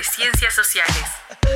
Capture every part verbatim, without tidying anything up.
Ciencias Sociales.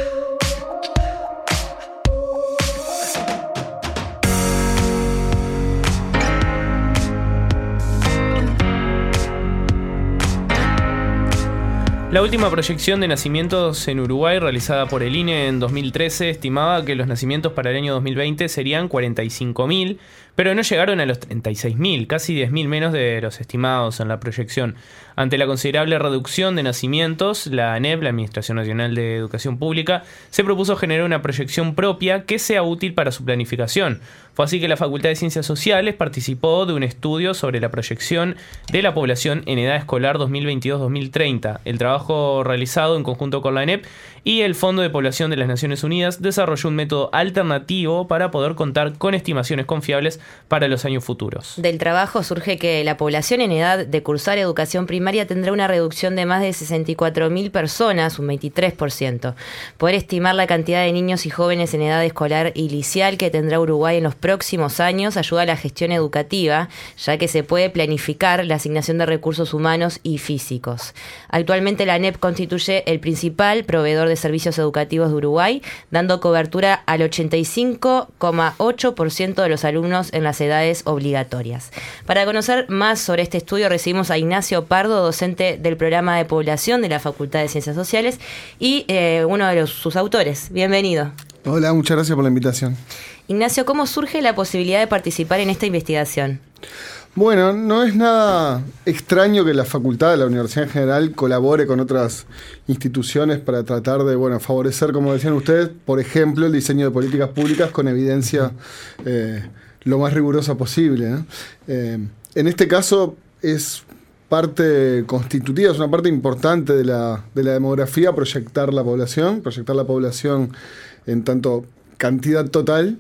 La última proyección de nacimientos en Uruguay, realizada por el I N E en dos mil trece, estimaba que los nacimientos para el año dos mil veinte serían cuarenta y cinco mil, pero no llegaron a los treinta y seis mil, casi diez mil menos de los estimados en la proyección. Ante la considerable reducción de nacimientos, la ANEP, la Administración Nacional de Educación Pública, se propuso generar una proyección propia que sea útil para su planificación. Fue así que la Facultad de Ciencias Sociales participó de un estudio sobre la proyección de la población en edad escolar dos mil veintidós dos mil treinta. El trabajo realizado en conjunto con la ANEP y el Fondo de Población de las Naciones Unidas desarrolló un método alternativo para poder contar con estimaciones confiables para los años futuros. Del trabajo surge que la población en edad de cursar educación primaria tendrá una reducción de más de sesenta y cuatro mil personas, un veintitrés por ciento. Poder estimar la cantidad de niños y jóvenes en edad escolar y liceal que tendrá Uruguay en los próximos años ayuda a la gestión educativa, ya que se puede planificar la asignación de recursos humanos y físicos. Actualmente la ANEP constituye el principal proveedor de servicios educativos de Uruguay, dando cobertura al ochenta y cinco coma ocho por ciento de los alumnos en las edades obligatorias. Para conocer más sobre este estudio recibimos a Ignacio Pardo, docente del programa de población de la Facultad de Ciencias Sociales y eh, uno de los, sus autores. Bienvenido. Hola, muchas gracias por la invitación. Ignacio, ¿cómo surge la posibilidad de participar en esta investigación? Bueno, no es nada extraño que la facultad de la Universidad en general colabore con otras instituciones para tratar de, bueno, favorecer, como decían ustedes, por ejemplo, el diseño de políticas públicas con evidencia eh, lo más rigurosa posible, ¿no? Eh, en este caso es parte constitutiva, es una parte importante de la, de la demografía, proyectar la población, proyectar la población en tanto cantidad total,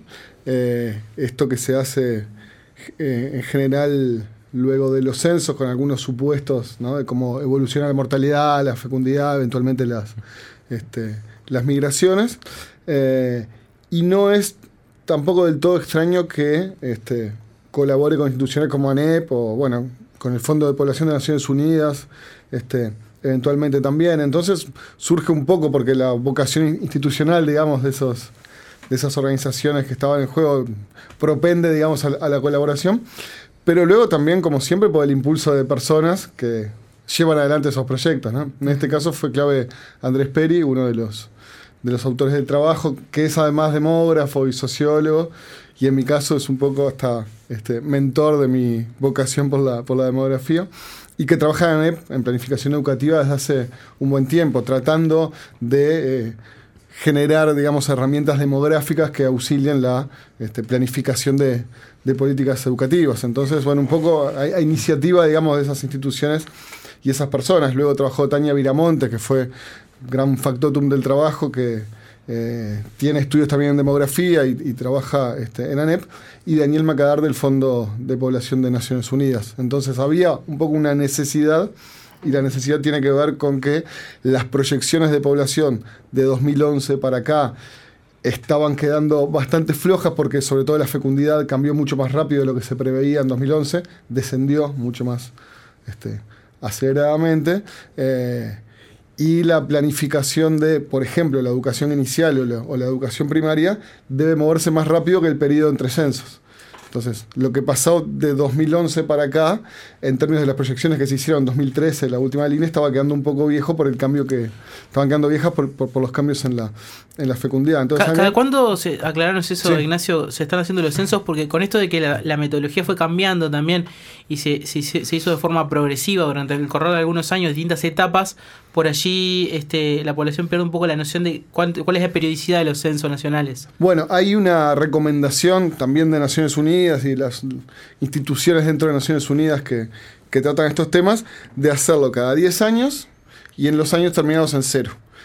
eh, esto que se hace eh, en general luego de los censos con algunos supuestos, ¿no?, de cómo evoluciona la mortalidad, la fecundidad, eventualmente las, este, las migraciones, eh, y no es tampoco del todo extraño que este, colabore con instituciones como ANEP o, bueno, con el Fondo de Población de Naciones Unidas, este, eventualmente también. Entonces surge un poco porque la vocación institucional, digamos, de esos de esas organizaciones que estaban en juego propende, digamos, a, a la colaboración, pero luego también, como siempre, por el impulso de personas que llevan adelante esos proyectos, ¿no? En este caso fue clave Andrés Peri, uno de los, de los autores del trabajo, que es además demógrafo y sociólogo, y en mi caso es un poco hasta este, mentor de mi vocación por la, por la demografía, y que trabaja en ANEP, en planificación educativa, desde hace un buen tiempo, tratando de eh, generar, digamos, herramientas demográficas que auxilien la este, planificación de, de políticas educativas. Entonces, bueno, un poco a, a iniciativa, digamos, de esas instituciones y esas personas. Luego trabajó Tania Viramonte, que fue gran factotum del trabajo, que eh, tiene estudios también en demografía y, y trabaja este, en ANEP, y Daniel Macadar del Fondo de Población de Naciones Unidas. Entonces había un poco una necesidad, y la necesidad tiene que ver con que las proyecciones de población de dos mil once para acá estaban quedando bastante flojas porque sobre todo la fecundidad cambió mucho más rápido de lo que se preveía en dos mil once, descendió mucho más este, aceleradamente, eh, y la planificación de, por ejemplo, la educación inicial o la, o la educación primaria debe moverse más rápido que el periodo entre censos. Entonces, lo que pasó de dos mil once para acá, en términos de las proyecciones que se hicieron en dos mil trece, la última línea, estaba quedando un poco viejo por el cambio que... Estaban quedando viejas por, por, por los cambios en la, en la fecundidad. Entonces, ¿Cada, ¿Cada cuándo, se, aclararnos eso, sí, Ignacio, se están haciendo los censos? Porque con esto de que la, la metodología fue cambiando también y se, se, se hizo de forma progresiva durante el correr de algunos años, distintas etapas, por allí este, la población pierde un poco la noción de cuánto, cuál es la periodicidad de los censos nacionales. Bueno, hay una recomendación también de Naciones Unidas y las instituciones dentro de Naciones Unidas que, que tratan estos temas de hacerlo cada diez años y en los años terminados en cero.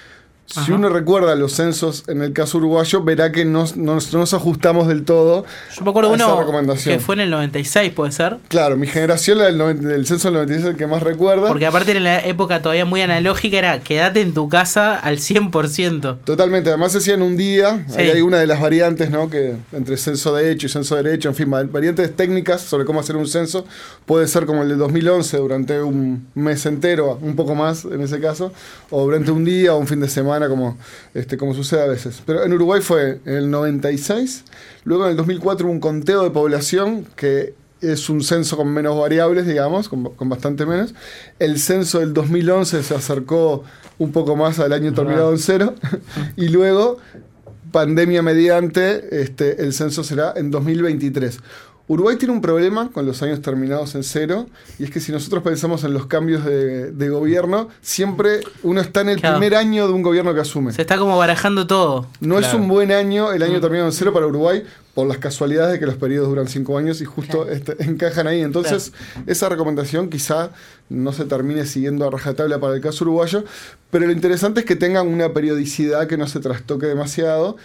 Si Ajá. uno recuerda los censos en el caso uruguayo, verá que no, no, no nos ajustamos del todo. Yo me acuerdo a esa uno que fue en el noventa y seis, ¿puede ser? Claro, mi generación, la del, noventa, del censo del noventa y seis, es el que más recuerda. Porque aparte en la época todavía muy analógica era quédate en tu casa al cien por ciento. Totalmente, además se hacía en un día. Sí. Ahí hay una de las variantes, ¿no? Que entre censo de hecho y censo de derecho, en fin, variantes técnicas sobre cómo hacer un censo. Puede ser como el de dos mil once, durante un mes entero, un poco más en ese caso, o durante un día o un fin de semana, como... Este, como sucede a veces. Pero en Uruguay fue en el noventa y seis, luego en el dos mil cuatro un conteo de población que es un censo con menos variables, digamos, con, con bastante menos. El censo del dos mil once se acercó un poco más al año terminado en cero, y luego, pandemia mediante, este, el censo será en dos mil veintitrés. Uruguay tiene un problema con los años terminados en cero, y es que si nosotros pensamos en los cambios de, de gobierno, siempre uno está en el claro. primer año de un gobierno que asume. Se está como barajando todo. No claro. es un buen año el año mm. terminado en cero para Uruguay, por las casualidades de que los periodos duran cinco años y justo claro. este, encajan ahí. Entonces, claro. esa recomendación quizá no se termine siguiendo a rajatabla para el caso uruguayo, pero lo interesante es que tengan una periodicidad que no se trastoque demasiado,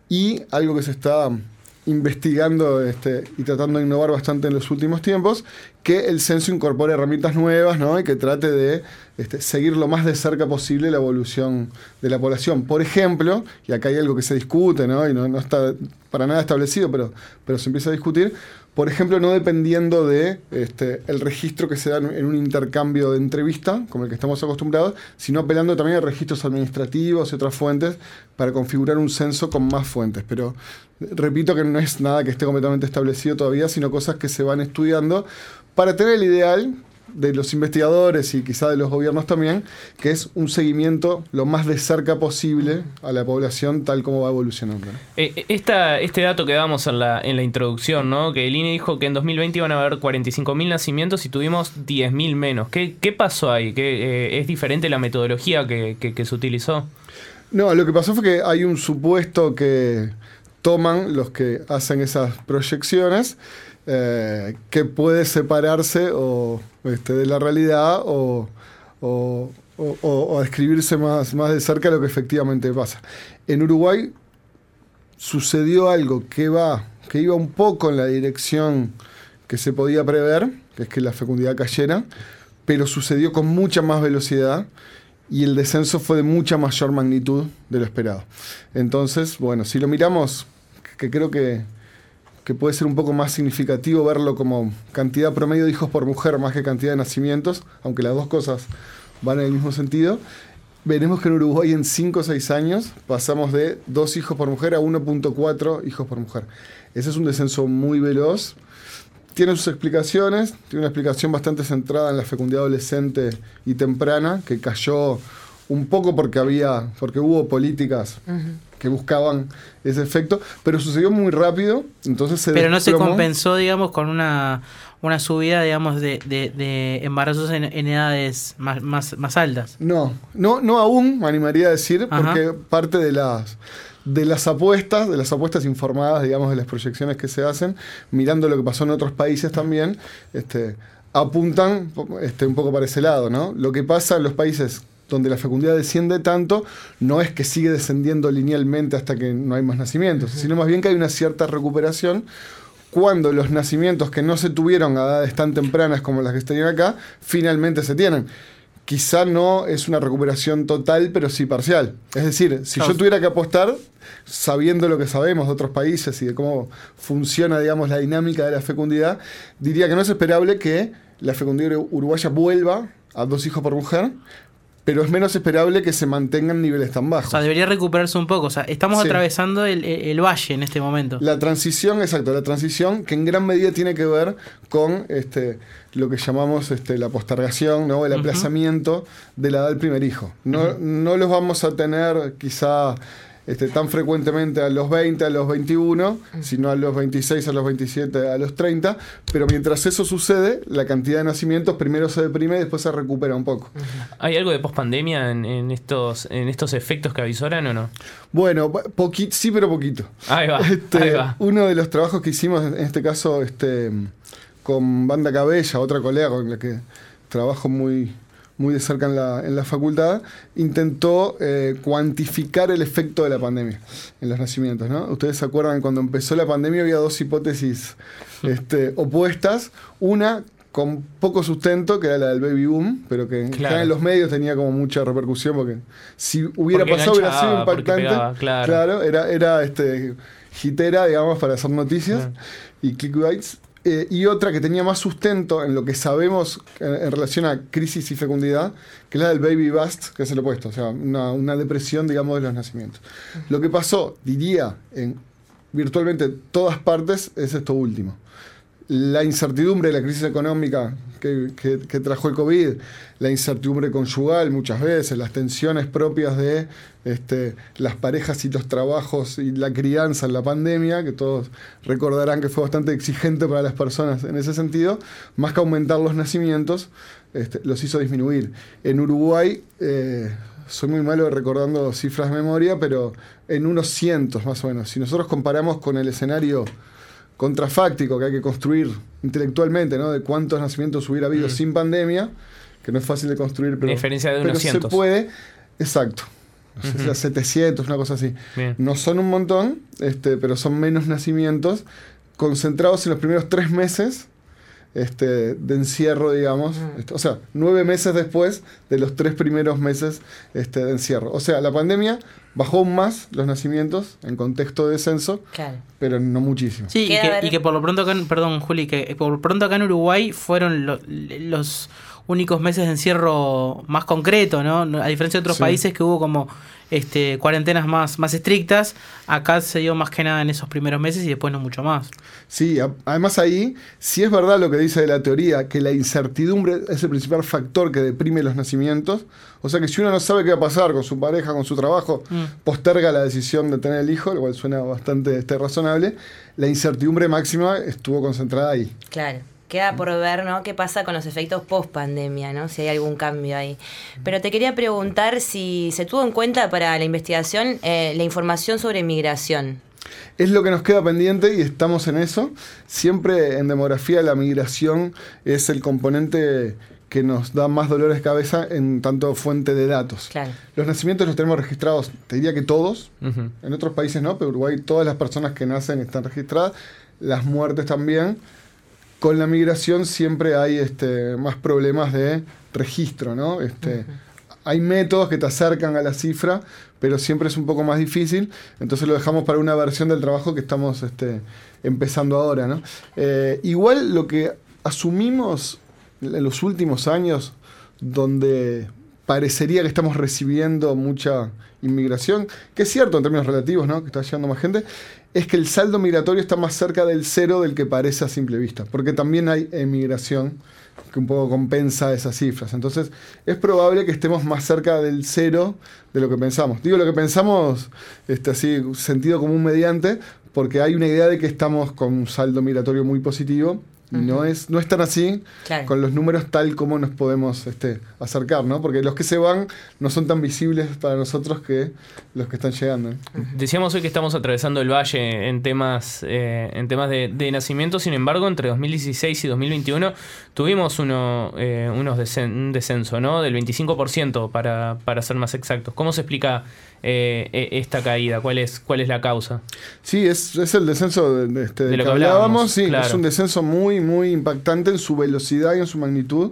y algo que se está... investigando este, y tratando de innovar bastante en los últimos tiempos, que el censo incorpore herramientas nuevas, ¿no? Y que trate de este, seguir lo más de cerca posible la evolución de la población. Por ejemplo, y acá hay algo que se discute, ¿no? Y no, no está para nada establecido, pero, pero se empieza a discutir, por ejemplo, no dependiendo de este, el registro que se da en un intercambio de entrevista, como el que estamos acostumbrados, sino apelando también a registros administrativos y otras fuentes para configurar un censo con más fuentes. Pero repito que no es nada que esté completamente establecido todavía, sino cosas que se van estudiando para tener el ideal de los investigadores y quizá de los gobiernos también, que es un seguimiento lo más de cerca posible a la población tal como va evolucionando. Eh, esta, este dato que damos en la, en la introducción, ¿no? Que el I N E dijo que en dos mil veinte iban a haber cuarenta y cinco mil nacimientos y tuvimos diez mil menos. ¿Qué, qué pasó ahí? ¿Qué, eh, ¿Es diferente la metodología que, que, que se utilizó? No, lo que pasó fue que hay un supuesto que toman los que hacen esas proyecciones, Eh, que puede separarse o, este, de la realidad o, o, o, o describirse más, más de cerca lo que efectivamente pasa. En Uruguay sucedió algo que, va, que iba un poco en la dirección que se podía prever, que es que la fecundidad cayera, pero sucedió con mucha más velocidad y el descenso fue de mucha mayor magnitud de lo esperado. Entonces, bueno, si lo miramos, que creo que que puede ser un poco más significativo verlo como cantidad promedio de hijos por mujer más que cantidad de nacimientos, aunque las dos cosas van en el mismo sentido, veremos que en Uruguay en cinco o seis años pasamos de dos hijos por mujer a uno punto cuatro hijos por mujer. Ese es un descenso muy veloz. Tiene sus explicaciones, tiene una explicación bastante centrada en la fecundidad adolescente y temprana, que cayó un poco porque había, porque hubo políticas uh-huh. que buscaban ese efecto, pero sucedió muy rápido, entonces se Pero no desplomó. Se compensó, digamos, con una, una subida, digamos, de, de, de embarazos en, en edades más, más, más altas. No, no, no aún, me animaría a decir, Ajá. porque parte de las de las apuestas, de las apuestas informadas, digamos, de las proyecciones que se hacen, mirando lo que pasó en otros países también, este, apuntan este, un poco para ese lado, ¿no? Lo que pasa en los países donde la fecundidad desciende tanto, no es que sigue descendiendo linealmente hasta que no hay más nacimientos, uh-huh. sino más bien que hay una cierta recuperación cuando los nacimientos que no se tuvieron a edades tan tempranas como las que se tenían acá, finalmente se tienen. Quizá no es una recuperación total, pero sí parcial. Es decir, si yo tuviera que apostar, sabiendo lo que sabemos de otros países y de cómo funciona, digamos, la dinámica de la fecundidad, diría que no es esperable que la fecundidad uruguaya vuelva a dos hijos por mujer, pero es menos esperable que se mantengan niveles tan bajos. O sea, debería recuperarse un poco. O sea, estamos sí. atravesando el, el, el valle en este momento. La transición, exacto, la transición que en gran medida tiene que ver con este, lo que llamamos este, la postergación, ¿no? El aplazamiento uh-huh. de la edad del primer hijo. No, uh-huh. no los vamos a tener quizá este, tan frecuentemente a los veinte, a los veintiuno, uh-huh. sino a los veintiséis, a los veintisiete, a los treinta, pero mientras eso sucede, la cantidad de nacimientos primero se deprime y después se recupera un poco. Uh-huh. ¿Hay algo de pospandemia en, en, estos, en estos efectos que avisoran o no? Bueno, poqui- sí, pero poquito. Ahí va, este, ahí va. Uno de los trabajos que hicimos, en este caso, este, con Banda Cabella, otra colega con la que trabajo muy, muy de cerca en la, en la facultad, intentó eh, cuantificar el efecto de la pandemia en los nacimientos, ¿no? Ustedes se acuerdan, cuando empezó la pandemia había dos hipótesis este, opuestas. Una con poco sustento, que era la del baby boom, pero que claro. en los medios tenía como mucha repercusión, porque si hubiera porque pasado hubiera sido impactante. Pegaba, claro. claro, era, era este, hitera, digamos, para hacer noticias, claro. y clickbaits. Eh, y otra que tenía más sustento en lo que sabemos en, en relación a crisis y fecundidad, que es la del baby bust, que es el opuesto, o sea, una, una depresión, digamos, de los nacimientos. Uh-huh. Lo que pasó, diría, en virtualmente todas partes, es esto último. La incertidumbre de la crisis económica que, que, que trajo el COVID, la incertidumbre conyugal muchas veces, las tensiones propias de este, las parejas y los trabajos y la crianza en la pandemia, que todos recordarán que fue bastante exigente para las personas en ese sentido, más que aumentar los nacimientos, este, los hizo disminuir. En Uruguay, eh, soy muy malo recordando cifras de memoria, pero en unos cientos más o menos. Si nosotros comparamos con el escenario contrafáctico que hay que construir intelectualmente, ¿no? De cuántos nacimientos hubiera habido mm. sin pandemia, que no es fácil de construir, pero, diferencia de pero unos se cientos. puede. Exacto. No sé, uh-huh. setecientos, una cosa así. Bien. No son un montón, este, pero son menos nacimientos concentrados en los primeros tres meses este, de encierro, digamos. Uh-huh. Este, o sea, nueve meses después de los tres primeros meses este, de encierro. O sea, la pandemia bajó aún más los nacimientos en contexto de descenso, claro. pero no muchísimo. Sí, y que, y que por lo pronto acá, perdón Juli, que por lo pronto acá en Uruguay fueron lo, los únicos meses de encierro más concreto, ¿no? A diferencia de otros sí. países que hubo como este, cuarentenas más, más estrictas, acá se dio más que nada en esos primeros meses y después no mucho más. Sí, a, además ahí, sí es verdad lo que dice de la teoría, que la incertidumbre es el principal factor que deprime los nacimientos. O sea que si uno no sabe qué va a pasar con su pareja, con su trabajo, mm. posterga la decisión de tener el hijo, lo cual suena bastante este, razonable. La incertidumbre máxima estuvo concentrada ahí. Claro. Queda por ver, ¿no? ¿Qué pasa con los efectos post-pandemia, ¿no? Si hay algún cambio ahí. Pero te quería preguntar si se tuvo en cuenta para la investigación eh, la información sobre migración. Es lo que nos queda pendiente y estamos en eso. Siempre en demografía la migración es el componente que nos da más dolores de cabeza en tanto fuente de datos. Claro. Los nacimientos los tenemos registrados, te diría que todos. Uh-huh. En otros países no, pero Uruguay todas las personas que nacen están registradas. Las muertes también. Con la migración siempre hay este, más problemas de registro, ¿no? Este, uh-huh. Hay métodos que te acercan a la cifra, pero siempre es un poco más difícil. Entonces lo dejamos para una versión del trabajo que estamos este, empezando ahora, ¿no? Eh, igual lo que asumimos en los últimos años, donde parecería que estamos recibiendo mucha inmigración, que es cierto en términos relativos, ¿no? Que está llegando más gente, es que el saldo migratorio está más cerca del cero del que parece a simple vista, porque también hay emigración que un poco compensa esas cifras. Entonces, es probable que estemos más cerca del cero de lo que pensamos. Digo lo que pensamos, este, así, sentido común mediante, porque hay una idea de que estamos con un saldo migratorio muy positivo. Uh-huh. No es, no es tan así, claro. con los números tal como nos podemos este, acercar, ¿no? Porque los que se van no son tan visibles para nosotros que los que están llegando, ¿no? Uh-huh. Decíamos hoy que estamos atravesando el valle en temas, eh, en temas de, de nacimiento. Sin embargo, entre dos mil dieciséis y dos mil veintiuno tuvimos uno, eh, unos desen- un descenso, ¿no? Del veinticinco por ciento para, para ser más exactos. ¿Cómo se explica eh, esta caída? ¿Cuál es, cuál es la causa? Sí, es, es el descenso de, de, este, de lo que hablábamos. hablábamos sí, claro. Es un descenso muy, muy impactante en su velocidad y en su magnitud.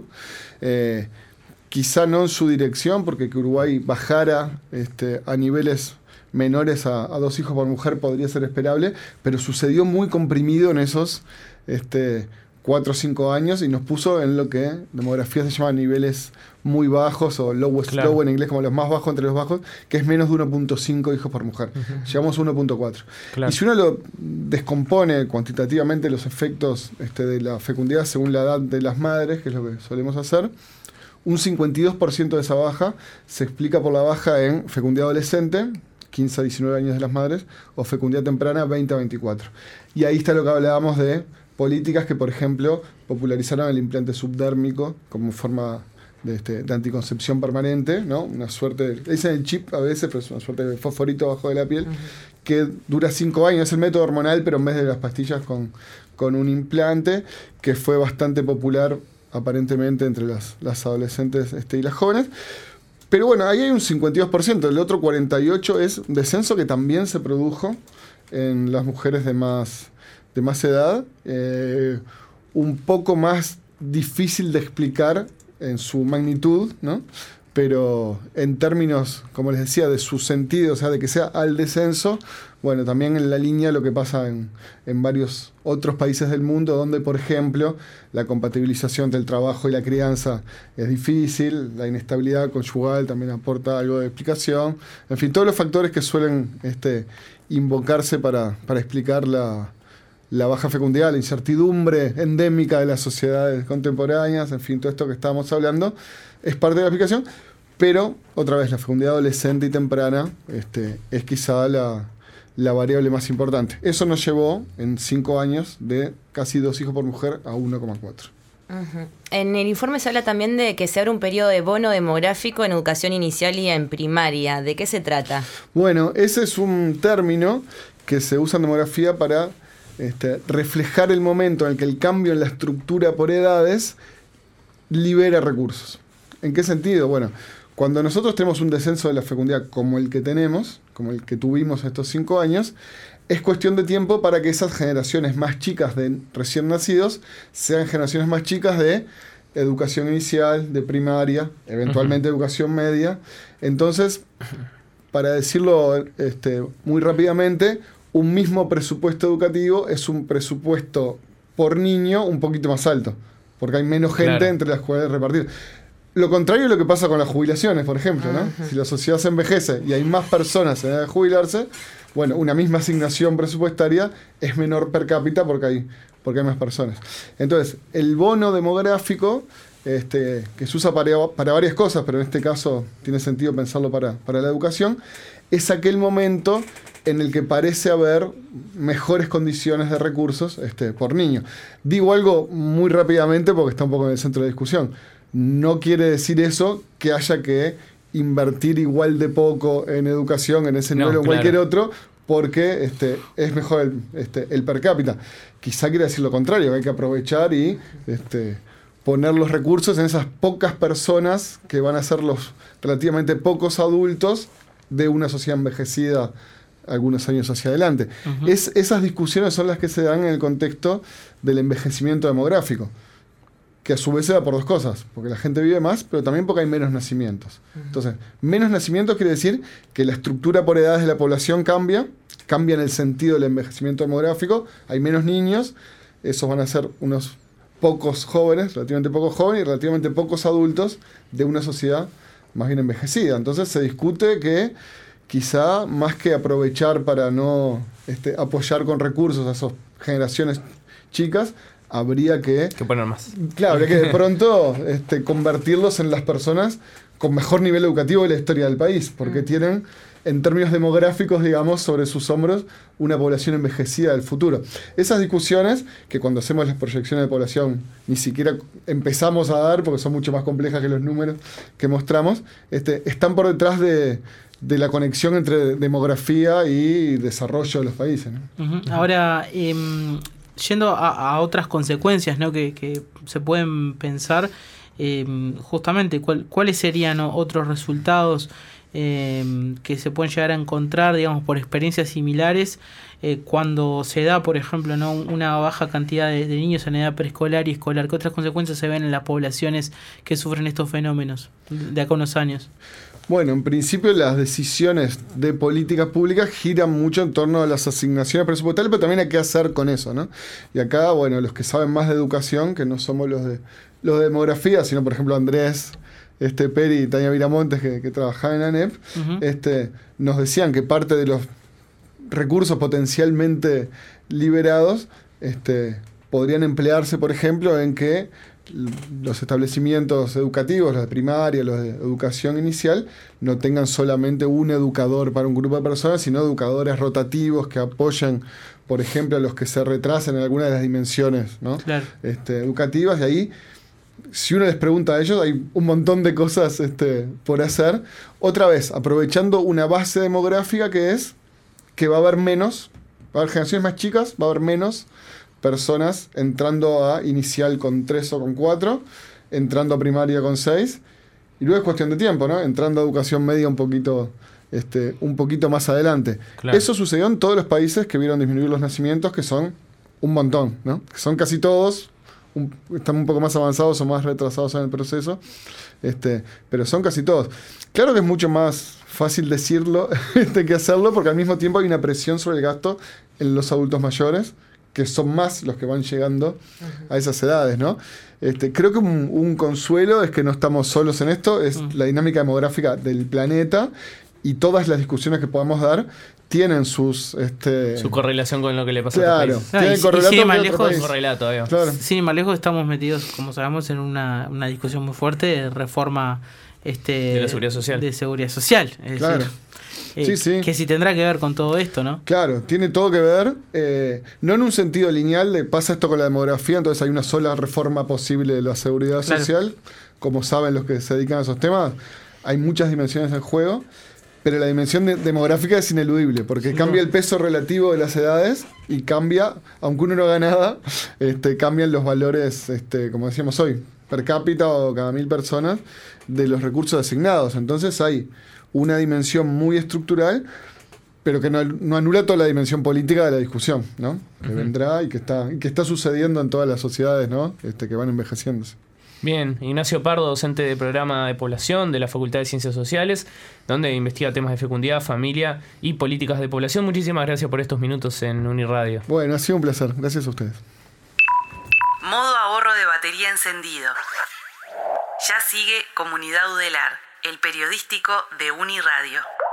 Eh, quizá no en su dirección, porque que Uruguay bajara este, a niveles menores a, a dos hijos por mujer podría ser esperable, pero sucedió muy comprimido en esos este, cuatro o cinco años y nos puso en lo que demografía se llama niveles muy bajos o lowest claro. low en inglés, como los más bajos entre los bajos, que es menos de uno punto cinco hijos por mujer. Uh-huh. Llegamos a uno punto cuatro. Claro. Y si uno lo descompone cuantitativamente los efectos este, de la fecundidad según la edad de las madres, que es lo que solemos hacer, un cincuenta y dos por ciento de esa baja se explica por la baja en fecundidad adolescente, quince a diecinueve años de las madres, o fecundidad temprana, veinte a veinticuatro. Y ahí está lo que hablábamos de políticas que, por ejemplo, popularizaron el implante subdérmico como forma de, este, de anticoncepción permanente, ¿no? Una suerte, de, dicen el chip a veces, pero es una suerte de fosforito abajo de la piel, uh-huh. que dura cinco años, es el método hormonal, pero en vez de las pastillas con, con un implante, que fue bastante popular aparentemente entre las, las adolescentes este, y las jóvenes. Pero bueno, ahí hay un cincuenta y dos por ciento, el otro cuarenta y ocho por ciento es descenso que también se produjo en las mujeres de más, de más edad, eh, un poco más difícil de explicar en su magnitud, ¿no? Pero en términos, como les decía, de su sentido, o sea, de que sea al descenso, bueno, también en la línea lo que pasa en, en varios otros países del mundo, donde, por ejemplo, la compatibilización entre el trabajo y la crianza es difícil, la inestabilidad conyugal también aporta algo de explicación, en fin, todos los factores que suelen este, invocarse para, para explicar la, la baja fecundidad, la incertidumbre endémica de las sociedades contemporáneas, en fin, todo esto que estábamos hablando, es parte de la explicación, pero otra vez la fecundidad adolescente y temprana este, es quizá la, la variable más importante. Eso nos llevó en cinco años de casi dos hijos por mujer a uno coma cuatro. Uh-huh. En el informe se habla también de que se abre un periodo de bono demográfico en educación inicial y en primaria. ¿De qué se trata? Bueno, ese es un término que se usa en demografía para este, reflejar el momento en el que el cambio en la estructura por edades libera recursos. ¿En qué sentido? Bueno, cuando nosotros tenemos un descenso de la fecundidad como el que tenemos, como el que tuvimos estos cinco años, es cuestión de tiempo para que esas generaciones más chicas de recién nacidos sean generaciones más chicas de educación inicial, de primaria, eventualmente uh-huh. educación media. Entonces, para decirlo este, muy rápidamente, un mismo presupuesto educativo es un presupuesto por niño un poquito más alto, porque hay menos gente claro. entre las cuales repartir. Lo contrario es lo que pasa con las jubilaciones, por ejemplo, ¿no? Uh-huh. Si la sociedad se envejece y hay más personas en edad de jubilarse, bueno, una misma asignación presupuestaria es menor per cápita porque hay, porque hay más personas. Entonces, el bono demográfico, este, que se usa para, para varias cosas, pero en este caso tiene sentido pensarlo para, para la educación, es aquel momento en el que parece haber mejores condiciones de recursos este, por niño. Digo algo muy rápidamente porque está un poco en el centro de la discusión. No quiere decir eso que haya que invertir igual de poco en educación, en ese nivel no, o en claro. cualquier otro, porque este, es mejor el, este, el per cápita. Quizá quiere decir lo contrario, que hay que aprovechar y este, poner los recursos en esas pocas personas que van a ser los relativamente pocos adultos de una sociedad envejecida algunos años hacia adelante. Uh-huh. Es, esas discusiones son las que se dan en el contexto del envejecimiento demográfico, que a su vez se da por dos cosas, porque la gente vive más, pero también porque hay menos nacimientos. Uh-huh. Entonces, menos nacimientos quiere decir que la estructura por edades de la población cambia, cambia en el sentido del envejecimiento demográfico, hay menos niños, esos van a ser unos pocos jóvenes, relativamente pocos jóvenes, y relativamente pocos adultos de una sociedad más bien envejecida. Entonces se discute que quizá más que aprovechar para no este, apoyar con recursos a esas generaciones chicas, habría que... Que poner más. Claro, habría que de pronto este, convertirlos en las personas con mejor nivel educativo de la historia del país, porque mm. tienen, en términos demográficos, digamos, sobre sus hombros, una población envejecida del futuro. Esas discusiones, que cuando hacemos las proyecciones de población ni siquiera empezamos a dar, porque son mucho más complejas que los números que mostramos, este, están por detrás de... de la conexión entre demografía y desarrollo de los países, ¿no? Uh-huh. Ahora, eh, yendo a, a otras consecuencias, ¿no? que, que se pueden pensar, eh, justamente, ¿cuál, ¿cuáles serían, ¿no? otros resultados eh, que se pueden llegar a encontrar, digamos, por experiencias similares eh, cuando se da, por ejemplo, ¿no? una baja cantidad de, de niños en edad preescolar y escolar? ¿Qué otras consecuencias se ven en las poblaciones que sufren estos fenómenos de acá a unos años? Bueno, en principio las decisiones de políticas públicas giran mucho en torno a las asignaciones presupuestarias, pero también hay que hacer con eso, ¿no? Y acá, bueno, los que saben más de educación, que no somos los de los de demografía, sino por ejemplo Andrés este, Peri y Tania Viramontes, que, que trabajaban en ANEP, uh-huh. este, nos decían que parte de los recursos potencialmente liberados este, podrían emplearse, por ejemplo, en que los establecimientos educativos, los de primaria, los de educación inicial, no tengan solamente un educador para un grupo de personas, sino educadores rotativos que apoyen, por ejemplo, a los que se retrasen en alguna de las dimensiones, ¿no? Claro. este, educativas. Y ahí, si uno les pregunta a ellos, hay un montón de cosas este, por hacer. Otra vez, aprovechando una base demográfica que es que va a haber menos, va a haber generaciones más chicas, va a haber menos personas entrando a inicial con tres o con cuatro, entrando a primaria con seis, y luego es cuestión de tiempo, ¿no? Entrando a educación media un poquito, este, un poquito más adelante. Claro. Eso sucedió en todos los países que vieron disminuir los nacimientos, que son un montón, ¿no? Que son casi todos, un, están un poco más avanzados o más retrasados en el proceso, este, pero son casi todos. Claro que es mucho más fácil decirlo este, que hacerlo, porque al mismo tiempo hay una presión sobre el gasto en los adultos mayores, que son más los que van llegando uh-huh. a esas edades, ¿no? Este, creo que un, un consuelo es que no estamos solos en esto, es uh-huh. la dinámica demográfica del planeta, y todas las discusiones que podamos dar tienen sus... Este... su correlación con lo que le pasa claro, a otro país. Claro, tienen correlato sin ir más lejos, correlato, claro. Sin ir más lejos, estamos metidos, como sabemos, en una, una discusión muy fuerte de reforma este, de la seguridad social. De seguridad social. Es claro. decir, eh, sí, sí. que si tendrá que ver con todo esto, ¿no? Claro, tiene todo que ver, eh, no en un sentido lineal de pasa esto con la demografía, entonces hay una sola reforma posible de la seguridad claro. social, como saben los que se dedican a esos temas, hay muchas dimensiones en juego, pero la dimensión de, demográfica es ineludible, porque no. cambia el peso relativo de las edades y cambia, aunque uno no haga nada, este, cambian los valores, este, como decíamos hoy, per cápita o cada mil personas, de los recursos asignados. Entonces hay una dimensión muy estructural, pero que no, no anula toda la dimensión política de la discusión, ¿no? Que uh-huh. vendrá y que está, y que está sucediendo en todas las sociedades, ¿no? Este, que van envejeciéndose. Bien, Ignacio Pardo, docente de programa de población de la Facultad de Ciencias Sociales, donde investiga temas de fecundidad, familia y políticas de población. Muchísimas gracias por estos minutos en Uniradio. Bueno, ha sido un placer. Gracias a ustedes. Modo ahorro de batería encendido. Ya sigue Comunidad Udelar, el periodístico de Uniradio.